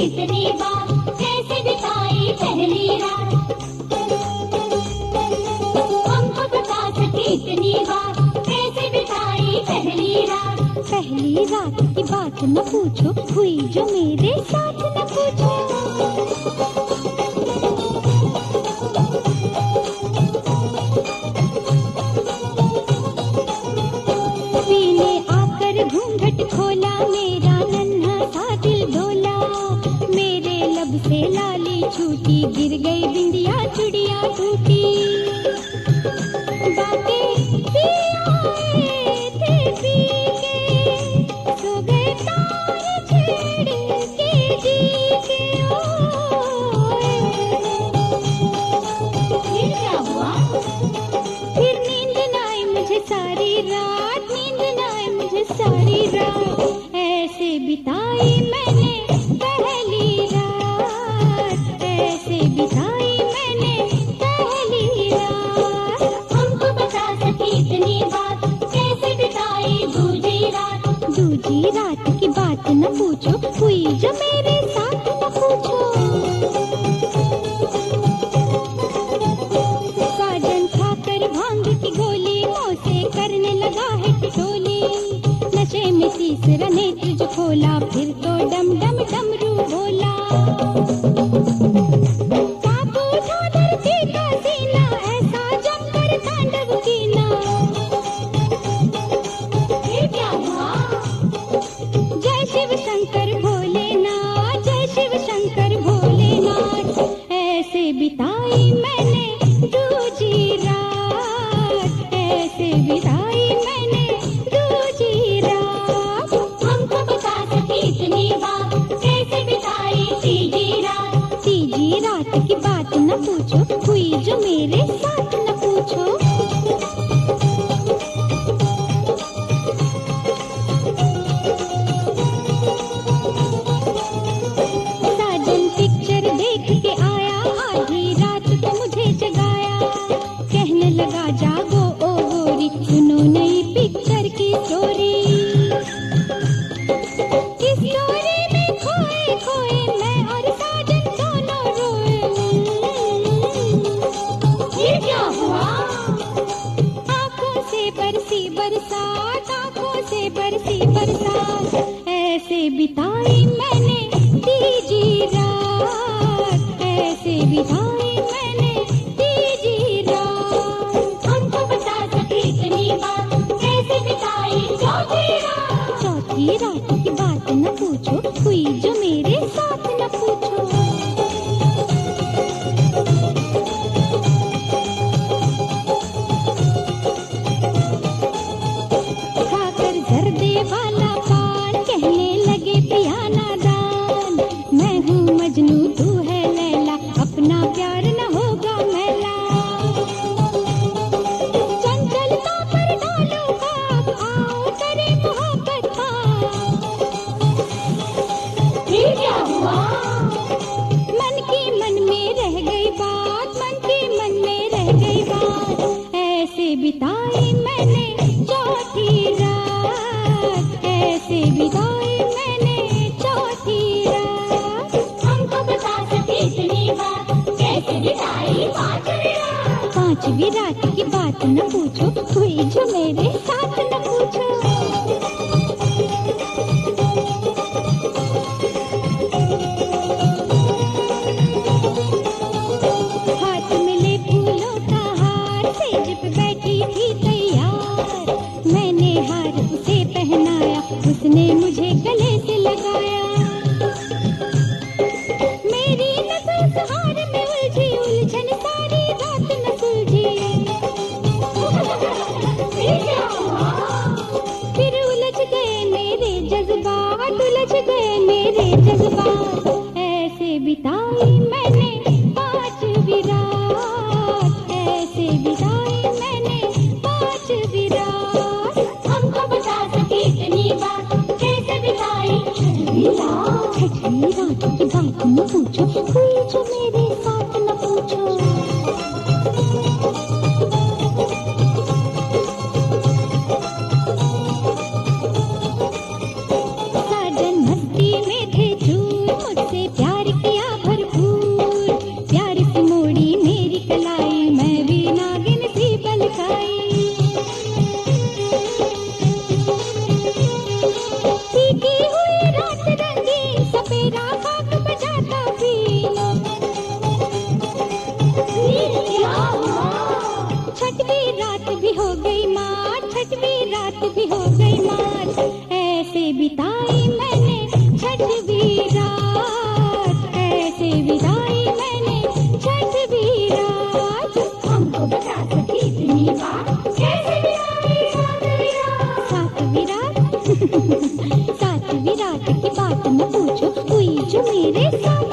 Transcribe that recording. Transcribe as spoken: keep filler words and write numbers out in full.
इतनी बार, कैसे बिताई पहली रात। हमको बता सके इतनी बार, कैसे बिताई पहली रात। पहली रात की बात न पूछो, हुई जो मेरे साथ न पूछो। पीने आकर घूंघट खोला, मेरा नन्हा सा दिल डोला। मेरे लब से लाली छूटी, गिर गई बिंदिया चुड़िया टूटी। बातें भी आए थे पी के, सो गए तारे छेड़ के जी के। ओए फिर क्या हुआ? फिर नींद न आई मुझे सारी रात, नींद न आई मुझे सारी रात। ऐसे बिताई मैंने पहली रात, ऐसे बिताई मैंने पहली रात। हमको बता सके इतनी बात, कैसे बिताई दूजी रात। दूजी रात की बात न पूछो, हुई जो मेरे साथ न पूछो। साजन खाकर भांग की गोली, मुँह से करने लगा है टिटोली। नशे में तीसरा नेत्र जो खोला, फिर तो डम डम डमरू बोला। काबू था धरती का सीना, ऐसा जमकर तांडव कीना। फिर क्या हुआ? जय शिव शंकर भोलेनाथ, जय शिव शंकर भोलेनाथ। ऐसे बिताई मैंने दूजी रात, ऐसे बिताई मैंने दूजी रात। हमको बता सके इतनी बात, कैसे बिताई तीजी रात। तीजी रात की बात न पूछो, हुई जो मेरे साथ न पूछो। साजन पिक्चर देख के आया, आधी रात को मुझे जगाया। कहने लगा जागो ओ गोरी, सुनो नई पिक्चर की स्टोरी। इस स्टोरी में खोए खोए मैं और साजन दोनों रोए। फिर क्या हुआ? आंखों से बरसी बरसात, आंखों से बरसी बरसात। ऐसे बिताई मैंने तीजी रात, ऐसे बिताई मैंने तीजी रात। हमको बता सके इतनी बात, कैसे बिताई चौथी रात। चौथी रात की बात न पूछो, हुई जो मेरे साथ न पूछो। खाकर जर्दे वाला पान, कहने लगे पिया नादान। मैं हूँ मजनू तू है लैला, अपना प्यार न होगा मैला। चंचलता पर डालो खाक, आओ करे मोहब्बत पाक। फिर क्या हुआ? मन की मन में रह गई बात, मन की मन में रह गई बात। ऐसे बिताई मैंने चौथी रात, ऐसे बिताई मैंने चौथी रात। हमको बता सके इतनी बात, कैसे बिताई पांचवी रात। पांचवी रात की बात न पूछो, हुई जो मेरे साथ न पूछो। हाथ मिले फूलों का हार, सेज पे बैठी थी तैयार। मैंने हार उसे पहनाया, उसने मुझे गले से लगाया। मेरी नजर से हार में उलझी, उलझन सारी रात न सुलझी। फिर क्या हुआ? फिर उलझ गए मेरे जज्बात, उलझ गए मेरे जज्बात। ऐसे बिताई मैंने पांचवी रात, ऐसे बिताई मैंने पांचवी रात। हमको बता सके इतनी बात, कैसे बिताई छठवीं रात। छठवीं रात की बात न पूछो, हुई जो मेरे साथ न पूछो। साजन मस्ती में थे चूर, मुझसे जो मेरे साथ